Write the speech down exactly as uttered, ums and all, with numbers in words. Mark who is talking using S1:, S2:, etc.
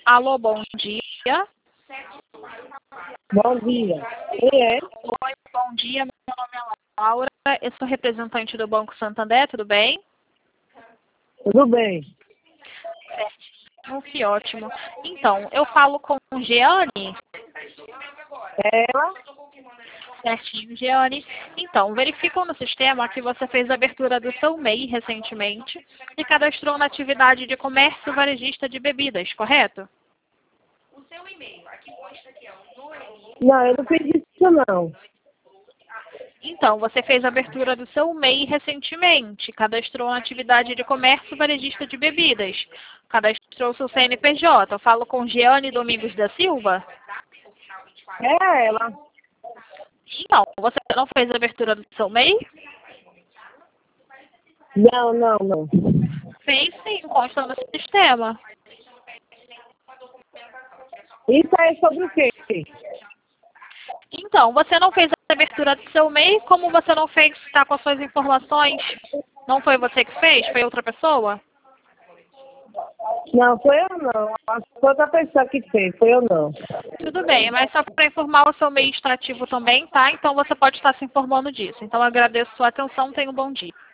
S1: Alô, bom dia.
S2: Bom dia. Quem é?
S1: Oi, bom dia. Meu nome é Laura. Eu sou representante do Banco Santander, tudo bem?
S2: Tudo bem.
S1: Certinho, que ótimo. Então, eu falo com Jeane.
S2: Ela?
S1: Certinho, Jeane. Então, verificou no sistema que você fez a abertura do seu M E I recentemente e cadastrou na atividade de comércio varejista de bebidas, correto?
S2: Não, eu não fiz isso não.
S1: Então, você fez a abertura do seu M E I recentemente, cadastrou na atividade de comércio varejista de bebidas, cadastrou seu C N P J. Eu falo com Jeane Domingos da Silva?
S2: É ela.
S1: Então, você não fez a abertura do seu M E I?
S2: Não, não, não.
S1: Fez sim, consta no sistema.
S2: Isso aí é sobre o quê?
S1: Então, você não fez a abertura do seu M E I, como você não fez, está com as suas informações? Não foi você que fez? Foi outra pessoa?
S2: Não, foi eu não. Acho que foi outra pessoa que fez, foi eu não.
S1: Tudo bem, mas só para informar, o seu M E I está ativo também, tá? Então você pode estar se informando disso. Então, eu agradeço a sua atenção, tenha um bom dia.